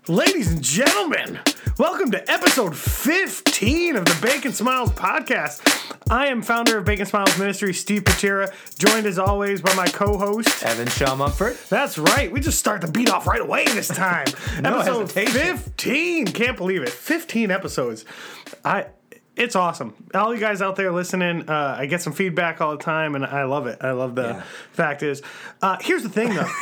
Ladies and gentlemen, welcome to episode 15 of the Bacon Smiles podcast. I am founder of Bacon Smiles Ministry, Steve Pachera, joined as always by my co-host, Evan Shaw Mumford. That's right, we just start the beat off right away this time. No episode hesitation. 15, can't believe it, 15 episodes. It's awesome. All you guys out there listening, I get some feedback all the time, and I love it. I love the fact is, here's the thing though.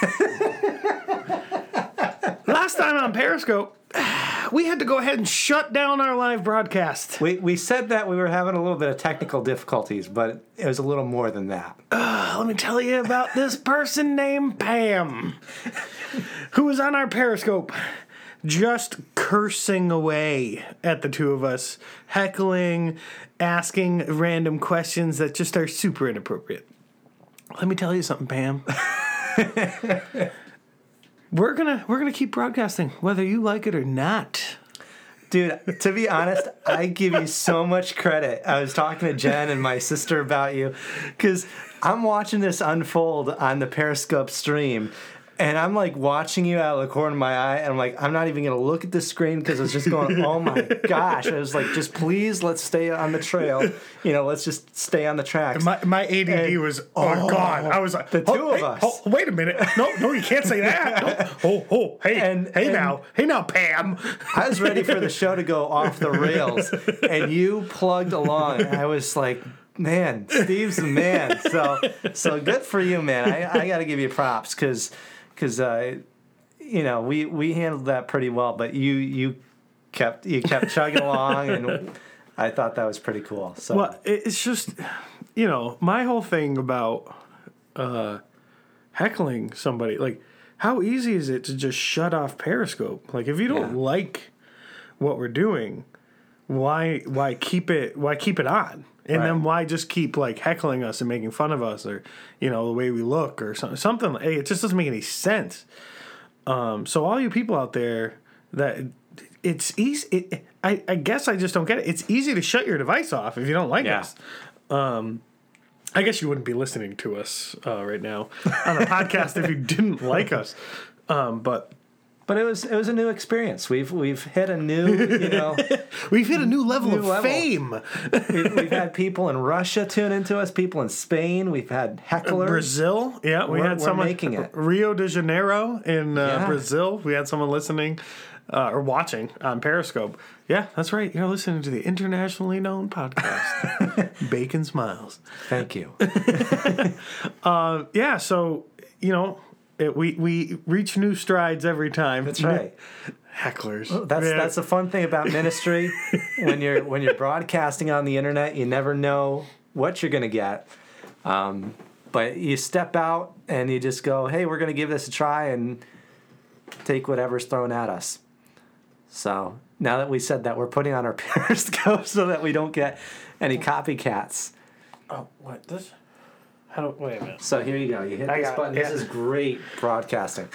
Last time on Periscope, we had to go ahead and shut down our live broadcast. We said that we were having a little bit of technical difficulties, but it was a little more than that. Let me tell you about this person named Pam, who was on our Periscope just cursing away at the two of us, heckling, asking random questions that just are super inappropriate. Let me tell you something, Pam. We're gonna keep broadcasting, whether you like it or not. Dude, to be honest, I give you so much credit. I was talking to Jen and my sister about you, because I'm watching this unfold on the Periscope stream, and I'm like watching you out of the corner of my eye, and I'm like, I'm not even going to look at the screen because I was just going, oh my gosh. I was like, just please, let's stay on the trail. Let's just stay on the tracks. My ADD was, oh God. I was like, the two of us. Wait a minute. No, you can't say that. Hey now, Pam. I was ready for the show to go off the rails, and you plugged along. And I was like, man, Steve's the man. So good for you, man. I got to give you props because we handled that pretty well, but you kept chugging along, and I thought that was pretty cool. So well, it's just my whole thing about heckling somebody, like, how easy is it to just shut off Periscope? Like, if you don't like what we're doing, why keep it on? And then why just keep like heckling us and making fun of us, or the way we look, or something? Hey, it just doesn't make any sense. So all you people out there, that it's easy. I guess I just don't get it. It's easy to shut your device off if you don't like us. I guess you wouldn't be listening to us right now on a podcast if you didn't like us. But it was a new experience. We've hit a new we've hit a new level of fame. We've had people in Russia tune into us, people in Spain. We've had hecklers. Brazil, we had someone making it. Rio de Janeiro in Brazil. We had someone listening or watching on Periscope. Yeah, that's right. You're listening to the internationally known podcast, Bacon Smiles. Thank you. So we reach new strides every time. That's right. Hecklers. Well, that's the fun thing about ministry. when you're broadcasting on the internet, you never know what you're going to get. But you step out and you just go, hey, we're going to give this a try and take whatever's thrown at us. So now that we said that, we're putting on our Periscope so that we don't get any copycats. Oh, what? This? Wait a minute. So here you go. You hit this button. This is great broadcasting.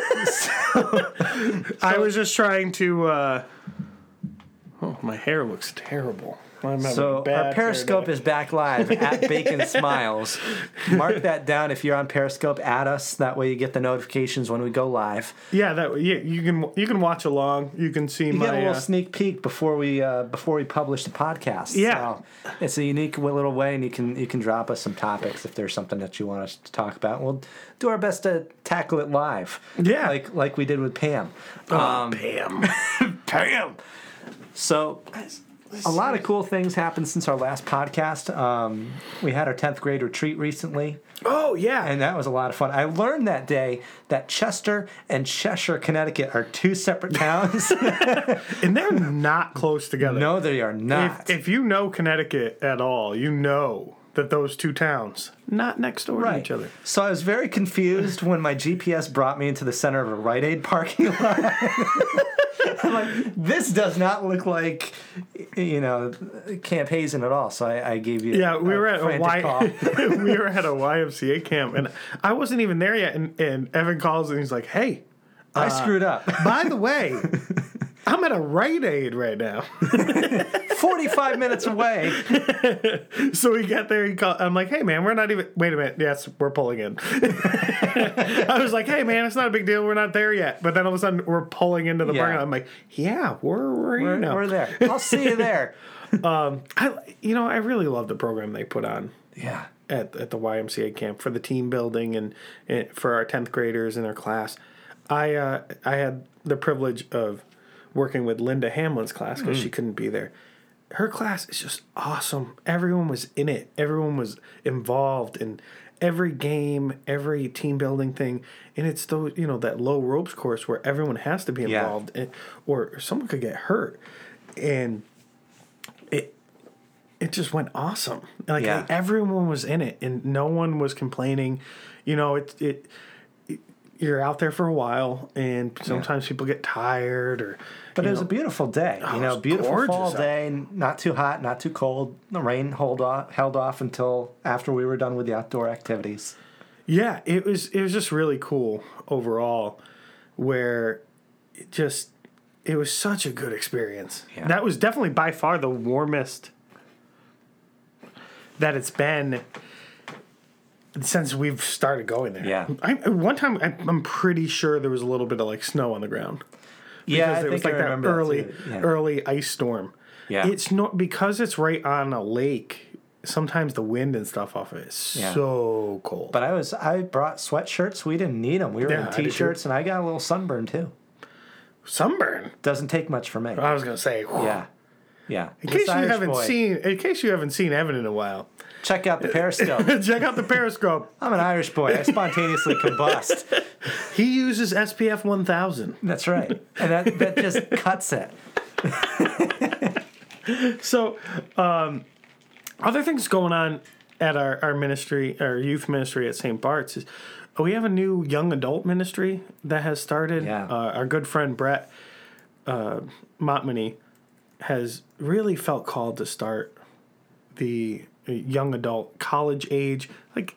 I was just trying to... my hair looks terrible. So our Periscope is back live at Bacon Smiles. Mark that down if you're on Periscope. Add us. That way you get the notifications when we go live. Yeah, you can watch along. You can see you get a little sneak peek before we publish the podcast. Yeah, so it's a unique little way, and you can drop us some topics if there's something that you want us to talk about. We'll do our best to tackle it live. Yeah, like we did with Pam. Pam. Pam. So. A lot of cool things happened since our last podcast. We had our 10th grade retreat recently. Oh, yeah. And that was a lot of fun. I learned that day that Chester and Cheshire, Connecticut are two separate towns. And they're not close together. No, they are not. If you know Connecticut at all, you know that those two towns, not next door to each other. So I was very confused when my GPS brought me into the center of a Rite Aid parking lot. I'm like, this does not look like, Camp Hazen at all. So I gave you we were at we were at a YMCA camp, and I wasn't even there yet, and Evan calls and he's like, hey, I screwed up. By the way, I'm at a Rite Aid right now. 45 minutes away. So we get there. I'm like, hey, man, we're not even... Wait a minute. Yes, we're pulling in. I was like, hey, man, it's not a big deal. We're not there yet. But then all of a sudden, we're pulling into the parking lot. I'm like, yeah, we're here now. We're there. I'll see you there. I really love the program they put on. Yeah. At the YMCA camp for the team building and for our 10th graders in their class. I had the privilege of working with Linda Hamlin's class because she couldn't be there. Her class is just awesome. Everyone was in it. Everyone was involved in every game, every team building thing. And it's those, that low ropes course where everyone has to be involved or someone could get hurt. And it just went awesome. Everyone was in it and no one was complaining. You're out there for a while, and sometimes people get tired, But it was a beautiful day. Beautiful fall day, not too hot, not too cold. The rain held off until after we were done with the outdoor activities. Yeah, it was just really cool overall, where it was such a good experience. Yeah. That was definitely by far the warmest that it's been since we've started going there. Yeah. One time, I'm pretty sure there was a little bit of snow on the ground. Yeah, because it was like that early ice storm. Yeah. It's not because it's right on a lake. Sometimes the wind and stuff off of it is so cold. But I brought sweatshirts. We didn't need them. We were in t-shirts, and I got a little sunburn too. Sunburn doesn't take much for me. I was gonna say. Whew. Yeah. In case you haven't seen Evan in a while, check out the Periscope. Check out the Periscope. I'm an Irish boy. I spontaneously combust. He uses SPF 1000. That's right. And that just cuts it. So, other things going on at our ministry, our youth ministry at St. Bart's is we have a new young adult ministry that has started. Yeah. Our good friend Brett Montmany has really felt called to start the young adult college age, like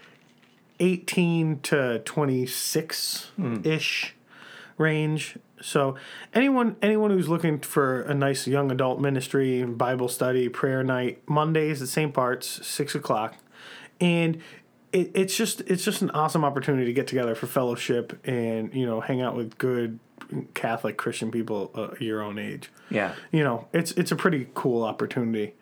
18 to 26-ish range. So anyone who's looking for a nice young adult ministry, Bible study, prayer night, Mondays at St. Bart's, 6:00, and it's just an awesome opportunity to get together for fellowship and hang out with good Catholic Christian people your own age. Yeah, it's a pretty cool opportunity.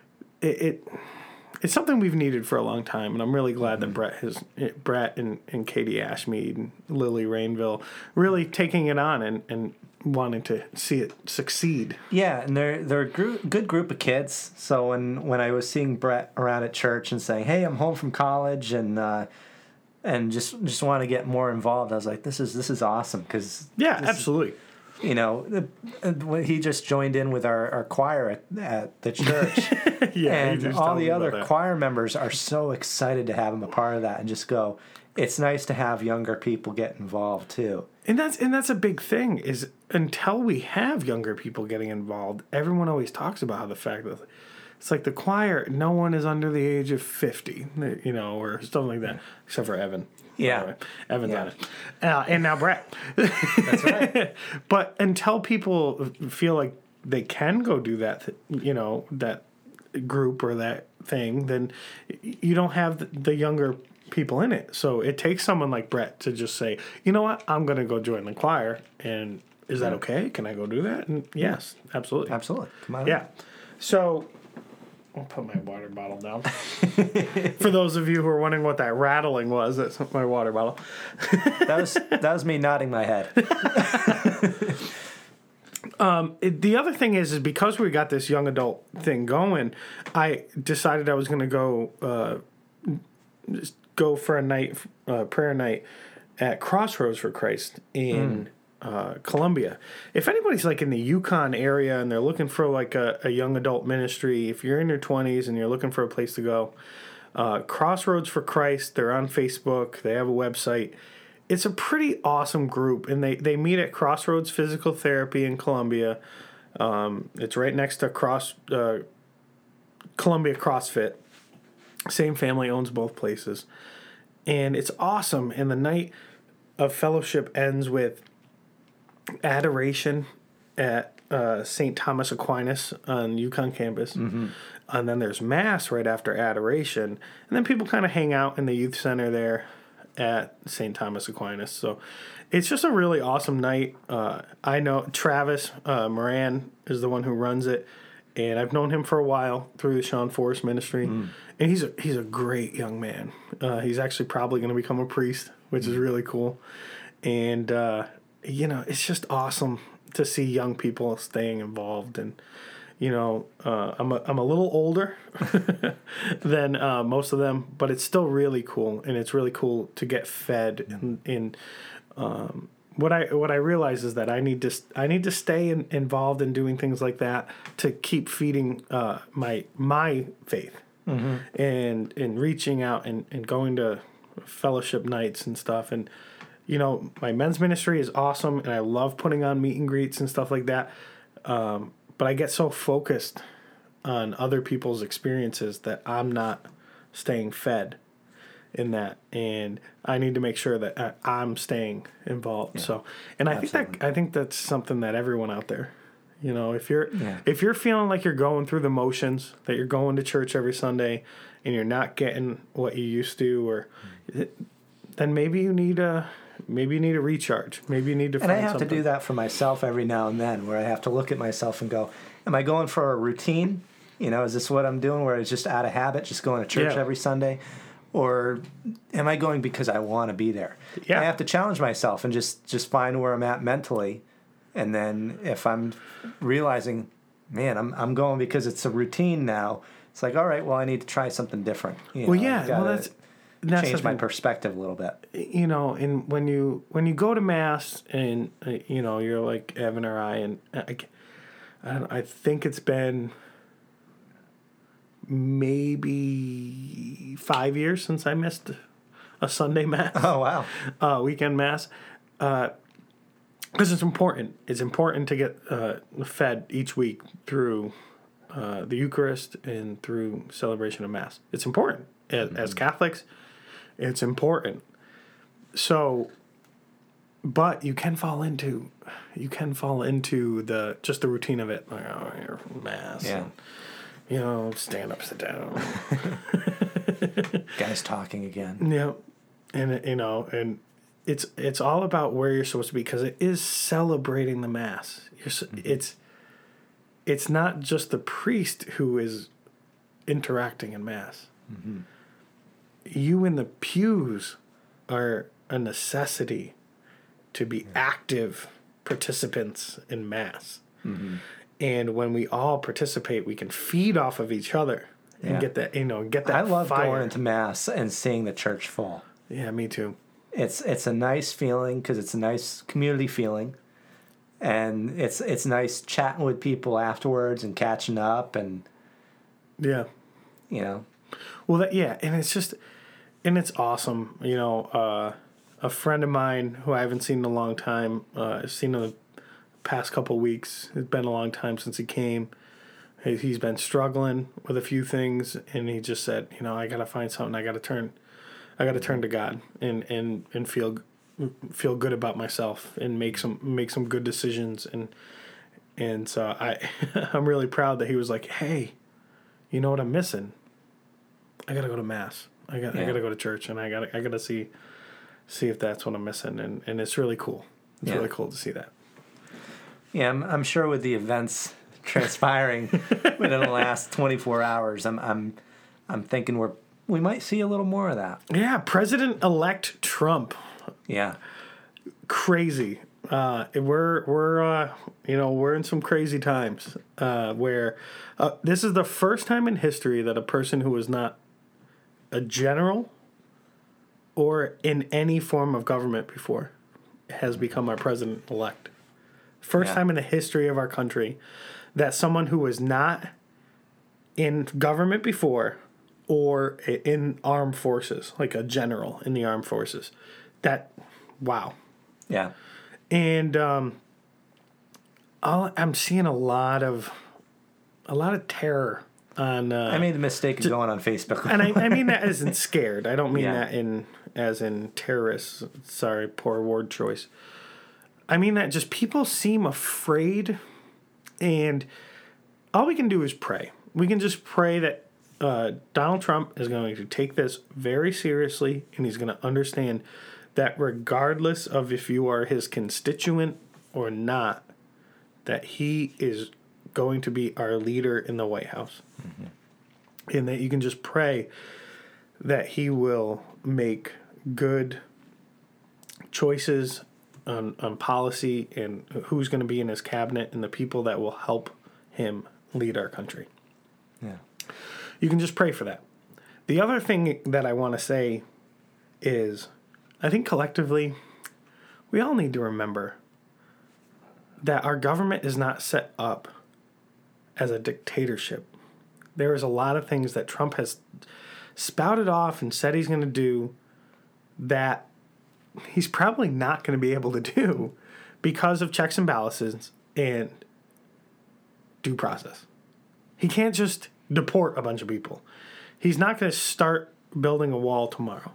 It's something we've needed for a long time, and I'm really glad that Brett and Katie Ashmead and Lily Rainville really taking it on and wanting to see it succeed. Yeah, and they're a good group of kids. So when I was seeing Brett around at church and saying, "Hey, I'm home from college and just want to get more involved," I was like, "This is awesome." Absolutely. He just joined in with our choir at the church. And all the other choir members are so excited to have him a part of that and just go, it's nice to have younger people get involved too. And that's a big thing is until we have younger people getting involved, everyone always talks about how the fact that it's like the choir, no one is under the age of 50, or something like that, except for Evan. Yeah. Evan's on it. And now Brett. That's right. But until people feel like they can go do that, that group or that thing, then you don't have the younger people in it. So it takes someone like Brett to just say, you know what, I'm going to go join the choir. And is that okay? Can I go do that? And yes, absolutely. Absolutely. Come on. Yeah. So I'll put my water bottle down. For those of you who are wondering what that rattling was, that's my water bottle. That was me nodding my head. The other thing is because we got this young adult thing going, I decided I was going to go for a prayer night at Crossroads for Christ in Columbia. If anybody's in the Yukon area and they're looking for a young adult ministry, if you're in your 20s and you're looking for a place to go, Crossroads for Christ, they're on Facebook, they have a website. It's a pretty awesome group, and they meet at Crossroads Physical Therapy in Columbia. It's right next to Columbia CrossFit. Same family owns both places. And it's awesome, and the night of fellowship ends with adoration at St. Thomas Aquinas on UConn campus. Mm-hmm. And then there's Mass right after Adoration. And then people kind of hang out in the youth center there at St. Thomas Aquinas. So it's just a really awesome night. I know Travis Moran is the one who runs it. And I've known him for a while through the Sean Forrest ministry. Mm. And he's a great young man. He's actually probably going to become a priest, which is really cool. And, it's just awesome to see young people staying involved. And, I'm a little older than most of them, but it's still really cool. And it's really cool to get fed. And what I realize is that I need to stay involved in doing things like that to keep feeding my faith. Mm-hmm. and reaching out and going to fellowship nights and stuff. And, my men's ministry is awesome, and I love putting on meet and greets and stuff like that. But I get so focused on other people's experiences that I'm not staying fed in that, and I need to make sure that I'm staying involved. Yeah, so, and I think that's something that everyone out there, if you're feeling like you're going through the motions, that you're going to church every Sunday and you're not getting what you used to, then maybe you need a recharge. Maybe you need to find something. And I have to do that for myself every now and then, where I have to look at myself and go, am I going for a routine? Is this what I'm doing, where it's just out of habit, just going to church every Sunday? Or am I going because I want to be there? Yeah. I have to challenge myself and just find where I'm at mentally. And then if I'm realizing, man, I'm going because it's a routine now, it's like, all right, well, I need to try something different. That's change my perspective a little bit. And when you go to Mass and, you're like Evan or I, and I think it's been maybe 5 years since I missed a Sunday Mass. Oh, wow. Weekend Mass. Because it's important. It's important to get fed each week through the Eucharist and through celebration of Mass. It's important. As Catholics, it's important. So, but you can fall into the routine of it. Like, Mass. Yeah. And, stand up, sit down. Guys talking again. Yeah. And, and it's all about where you're supposed to be, because it is celebrating the Mass. It's not just the priest who is interacting in Mass. Mm-hmm. You in the pews are a necessity to be active participants in Mass. Mm-hmm. And when we all participate, we can feed off of each other and get that, get that. I love fire. going into Mass and seeing the church full. Yeah, me too. It's a nice feeling, because it's a nice community feeling, and it's nice chatting with people afterwards and catching up, and well, and it's awesome. A friend of mine who I haven't seen in a long time, I've seen in the past couple of weeks. It's been a long time since he came. He's been struggling with a few things, and he just said, I got to find something. I got to turn to God and feel good about myself and make some good decisions. And so I'm really proud that he was like, hey, you know what I'm missing? I got to go to Mass. I got to go to church, and I got to see if that's what I'm missing. And it's really cool. It's really cool to see that. Yeah, I'm sure with the events transpiring within the last 24 hours, I'm thinking we might see a little more of that. Yeah, President-elect Trump. Yeah, crazy. We're in some crazy times where this is the first time in history that a person who was not a general or in any form of government before has become our president-elect. First time in the history of our country that someone who was not in government before or in armed forces, like a general in the armed forces. Wow. Yeah. And I'm seeing a lot of terror on. I made the mistake of going on Facebook, and I mean that as in scared. I don't mean that as in terrorists. Sorry, poor word choice. I mean that just people seem afraid And all we can do is pray. We can just pray that Donald Trump is going to take this very seriously, and he's going to understand that regardless of if you are his constituent or not, that he is going to be our leader in the White House. Mm-hmm. And that you can just pray that he will make good choices on policy and who's going to be in his cabinet and the people that will help him lead our country. Yeah. You can just pray for that. The other thing that I want to say is I think collectively we all need to remember that our government is not set up as a dictatorship. There is a lot of things that Trump has spouted off and said he's going to do that he's probably not going to be able to do because of checks and balances and due process. He can't just deport a bunch of people. He's not going to start building a wall tomorrow.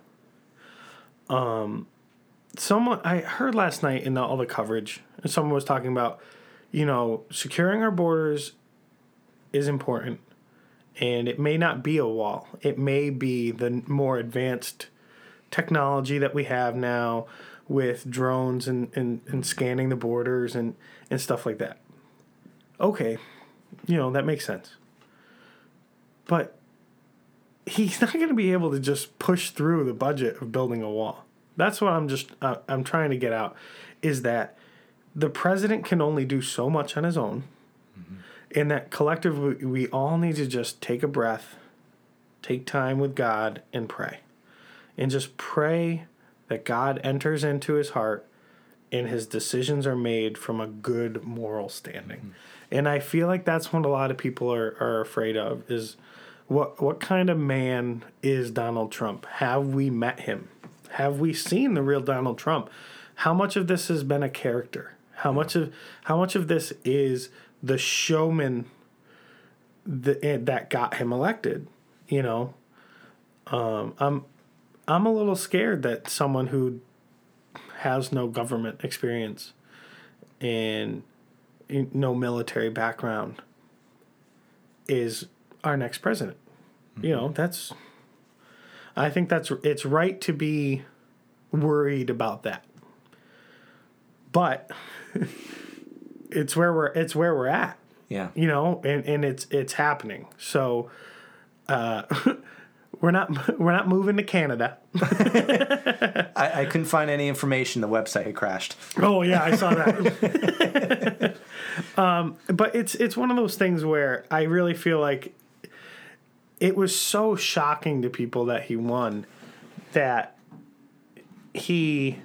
Someone I heard last night in all the coverage, and someone was talking about, securing our borders is important, and it may not be a wall. It may be the more advanced technology that we have now with drones and scanning the borders and stuff like that. Okay, that makes sense. But he's not going to be able to just push through the budget of building a wall. That's what I'm trying to get out, is that the president can only do so much on his own, mm-hmm. and that collectively we all need to just take a breath, take time with God, and pray. And just pray that God enters into his heart and his decisions are made from a good moral standing. Mm-hmm. And I feel like that's what a lot of people are afraid of, is what kind of man is Donald Trump? Have we met him? Have we seen the real Donald Trump? How much of this has been a character? How much of this is the showman that got him elected? I'm a little scared that someone who has no government experience and no military background is our next president. Mm-hmm. I think it's right to be worried about that. But it's where we're at. Yeah. And it's happening. So we're not moving to Canada. I couldn't find any information. The website had crashed. Oh yeah, I saw that. But it's one of those things where I really feel like it was so shocking to people that he won, that he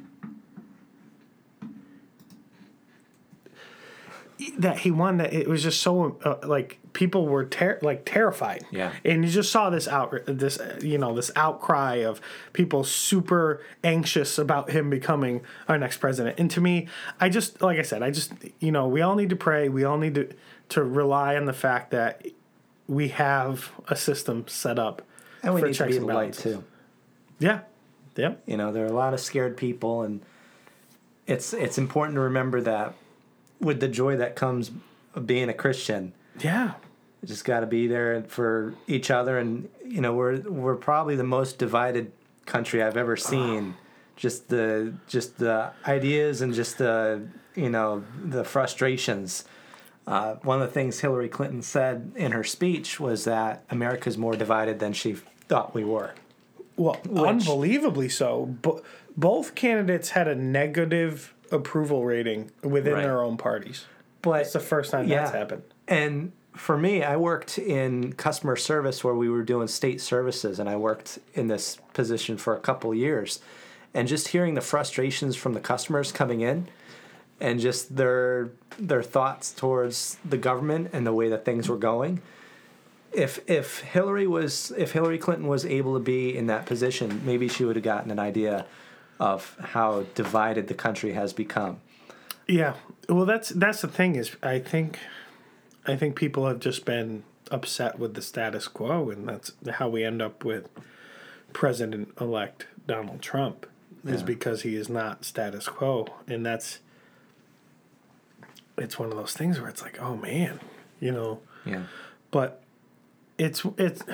won, that it was just so people were terrified. Yeah. And you just saw this outcry of people super anxious about him becoming our next president. And to me, like I said, we all need to pray. We all need to rely on the fact that we have a system set up. And we for need to checks be and the light balances. too. Yeah. Yeah. There are a lot of scared people, and it's important to remember that with the joy that comes of being a Christian. Yeah. You just got to be there for each other, and we're probably the most divided country I've ever seen. Just the ideas and just the frustrations. One of the things Hillary Clinton said in her speech was that America's more divided than she thought we were. Well, unbelievably so. Both candidates had a negative approval rating within their own parties. But it's the first time that's happened. And for me, I worked in customer service where we were doing state services, and I worked in this position for a couple years. And just hearing the frustrations from the customers coming in and just their thoughts towards the government and the way that things were going. If Hillary Clinton was able to be in that position, maybe she would have gotten an idea of how divided the country has become. Yeah. Well, that's the thing, is I think people have just been upset with the status quo, and that's how we end up with President-elect Donald Trump, is because he is not status quo. And it's one of those things where it's like, oh man, you know. Yeah. But it's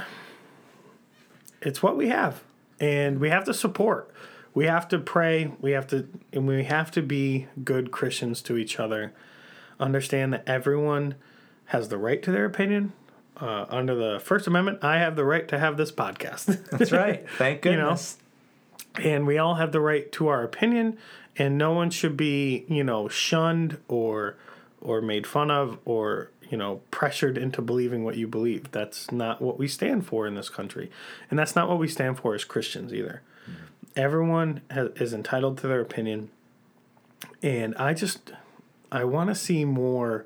what we have, and we have to support. We have to pray. We have to be good Christians to each other. Understand that everyone has the right to their opinion. Under the First Amendment, I have the right to have this podcast. That's right. Thank goodness. And we all have the right to our opinion, and no one should be, shunned or made fun of or, pressured into believing what you believe. That's not what we stand for in this country. And that's not what we stand for as Christians either. Mm-hmm. Everyone is entitled to their opinion. And I want to see more,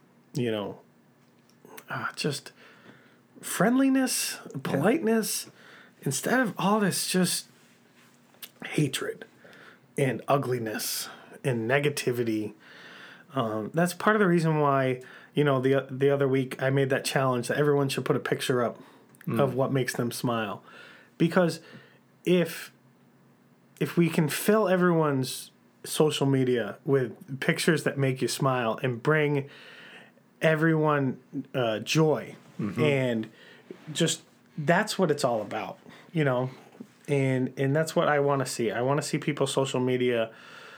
just friendliness, politeness, instead of all this just hatred and ugliness and negativity. That's part of the reason why, the other week I made that challenge that everyone should put a picture up of what makes them smile. Because if we can fill everyone's social media with pictures that make you smile and bring everyone joy, and just that's what it's all about, and that's what I want to see. I want to see people's social media,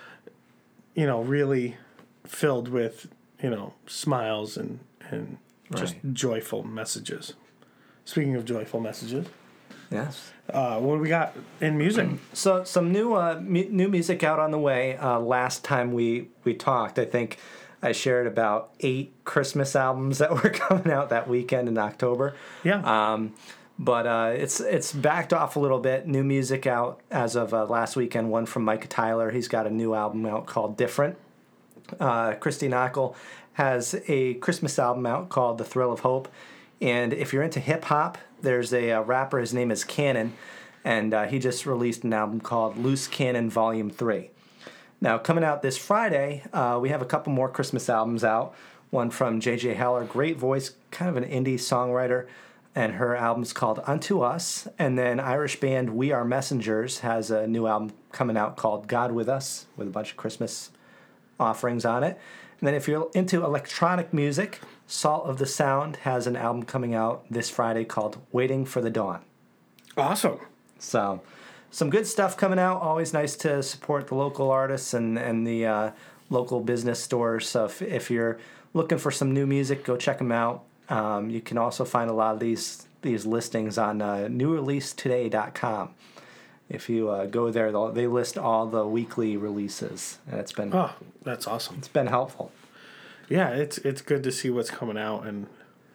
really filled with, smiles and just joyful messages. Speaking of joyful messages. Yes. What do we got in music? So some new music out on the way. Last time we talked, I think I shared about 8 Christmas albums that were coming out that weekend in October. Yeah. But it's backed off a little bit. New music out as of last weekend. One from Micah Tyler. He's got a new album out called Different. Christy Knockel has a Christmas album out called The Thrill of Hope. And if you're into hip-hop, there's a rapper, his name is Cannon, and he just released an album called Loose Cannon Volume 3. Now, coming out this Friday, we have a couple more Christmas albums out. One from J.J. Heller, great voice, kind of an indie songwriter, and her album's called Unto Us. And then Irish band We Are Messengers has a new album coming out called God With Us, with a bunch of Christmas offerings on it. And then if you're into electronic music, Salt of the Sound has an album coming out this Friday called Waiting for the Dawn. Awesome. So, some good stuff coming out. Always nice to support the local artists and the local business stores. So if you're looking for some new music, go check them out. You can also find a lot of these listings on newreleasetoday.com. If you go there, they list all the weekly releases. And it's been that's awesome. It's been helpful. Yeah, it's good to see what's coming out, and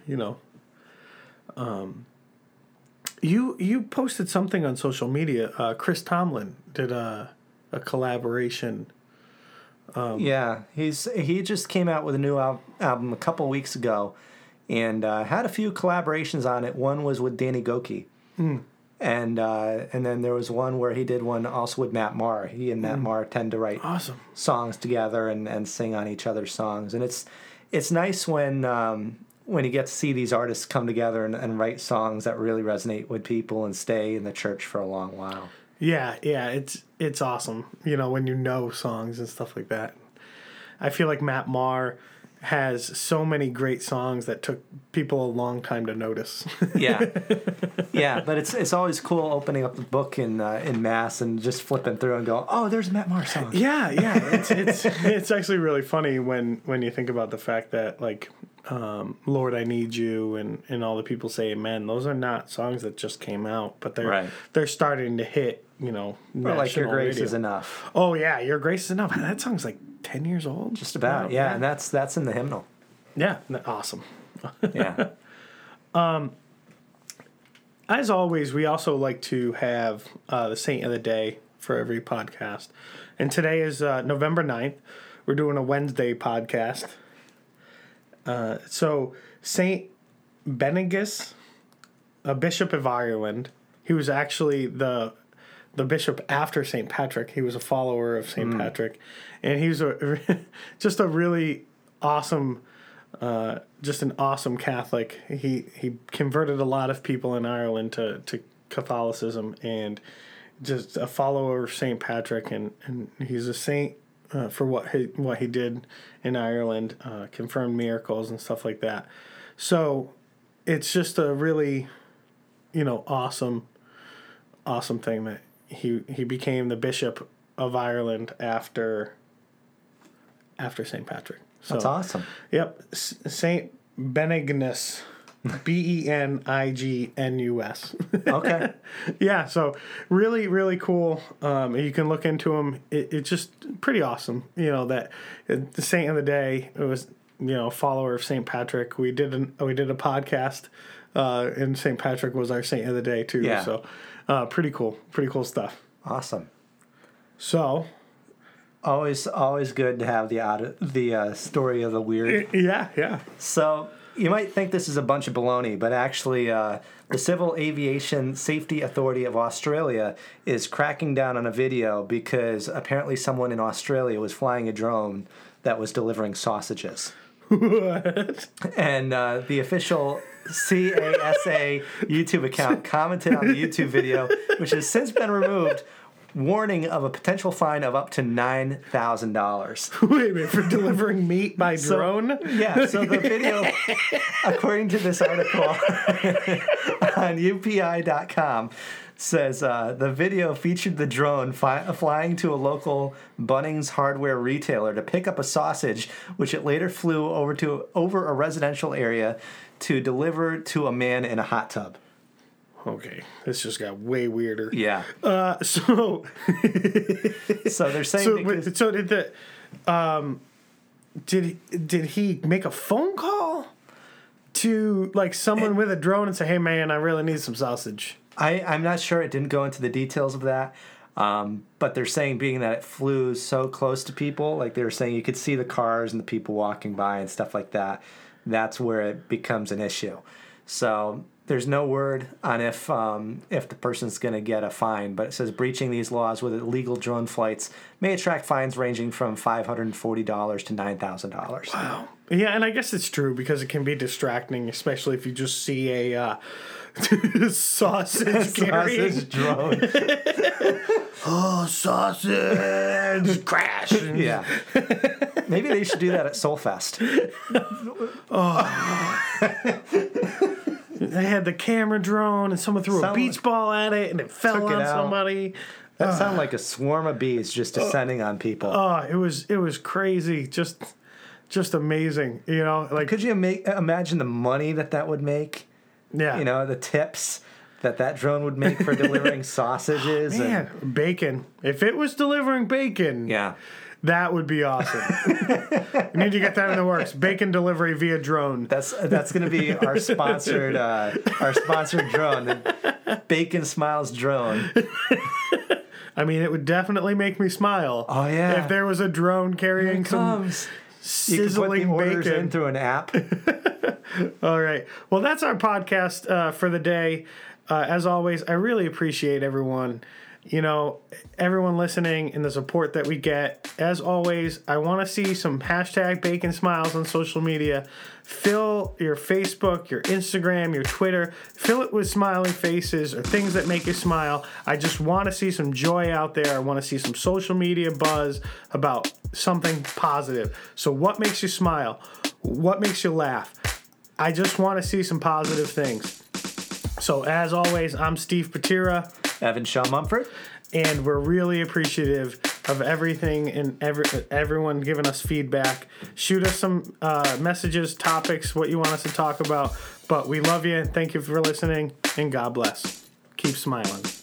you posted something on social media. Chris Tomlin did a collaboration. Yeah, he just came out with a new album a couple weeks ago, and had a few collaborations on it. One was with Danny Gokey. And then there was one where he did one also with Matt Maher. He and Matt Maher tend to write songs together and sing on each other's songs. And it's nice when you get to see these artists come together and write songs that really resonate with people and stay in the church for a long while. Yeah, it's awesome. When songs and stuff like that. I feel like Matt Maher has so many great songs that took people a long time to notice. Yeah, but it's always cool opening up the book in Mass and just flipping through and go, oh, there's a Matt Maher song. Yeah, it's actually really funny when you think about the fact that Lord, I Need You and all the people say Amen. Those are not songs that just came out, but they're starting to hit. Or like Your Grace radio. Is Enough. Oh yeah, Your Grace Is Enough. That song's 10 years old. Just about, yeah. And that's in the hymnal. Yeah, awesome. Yeah. As always, we also like to have the Saint of the Day for every podcast. And today is November 9th. We're doing a Wednesday podcast. So Saint Benegis, a bishop of Ireland, he was actually the bishop after St. Patrick. He was a follower of St. Patrick. And he was just a really awesome, just an awesome Catholic. He converted a lot of people in Ireland to Catholicism, and just a follower of St. Patrick. And he's a saint for what he did in Ireland, confirmed miracles and stuff like that. So it's just a really, awesome thing that he became the Bishop of Ireland after St. Patrick. So, that's awesome. Yep, Saint Benignus, Benignus. Okay. Yeah, so really, really cool. You can look into him. It's just pretty awesome. That the saint of the day. It was a follower of St. Patrick. We did a podcast, and St. Patrick was our saint of the day too. Yeah. So pretty cool stuff. Awesome. So. Always good to have the story of the weird. Yeah. So you might think this is a bunch of baloney, but actually, the Civil Aviation Safety Authority of Australia is cracking down on a video because apparently someone in Australia was flying a drone that was delivering sausages. What? And the official CASA YouTube account commented on the YouTube video, which has since been removed, warning of a potential fine of up to $9,000. Wait a minute, for delivering meat by drone? So the video, according to this article on UPI.com, says the video featured the drone flying to a local Bunnings hardware retailer to pick up a sausage, which it later flew over a residential area to deliver to a man in a hot tub. Okay, this just got way weirder. Yeah. So they're saying. So did the did he make a phone call to someone with a drone and say, "Hey man, I really need some sausage"? I'm not sure. It didn't go into the details of that. But they're saying, being that it flew so close to people, they were saying you could see the cars and the people walking by and stuff like that. That's where it becomes an issue. So there's no word on if the person's going to get a fine, but it says breaching these laws with illegal drone flights may attract fines ranging from $540 to $9,000. Wow. Yeah, and I guess it's true because it can be distracting, especially if you just see a sausage drone. Oh, sausage! Crash! Yeah. Maybe they should do that at Soulfest. They had the camera drone, and someone threw a beach ball at it, and it fell on somebody. That sounded like a swarm of bees just descending on people. Oh, it was crazy, just amazing. Could you imagine the money that would make? Yeah, the tips that drone would make for delivering sausages. Man, bacon. If it was delivering bacon, yeah. That would be awesome. We need to get that in the works. Bacon delivery via drone. That's going to be our sponsored drone, the Bacon Smiles drone. I mean, it would definitely make me smile. Oh yeah! If there was a drone carrying some sizzling you can put the orders bacon in through an app. All right. Well, that's our podcast for the day. As always, I really appreciate everyone. Everyone listening and the support that we get. As always, I want to see some hashtag Bacon Smiles on social media. Fill your Facebook, your Instagram, your Twitter. Fill it with smiling faces or things that make you smile. I just want to see some joy out there. I want to see some social media buzz about something positive. So what makes you smile? What makes you laugh? I just want to see some positive things. So as always, I'm Steve Patira. Evan Shaw Mumford. And we're really appreciative of everything and everyone giving us feedback. Shoot us some messages, topics, what you want us to talk about. But we love you. Thank you for listening. And God bless. Keep smiling.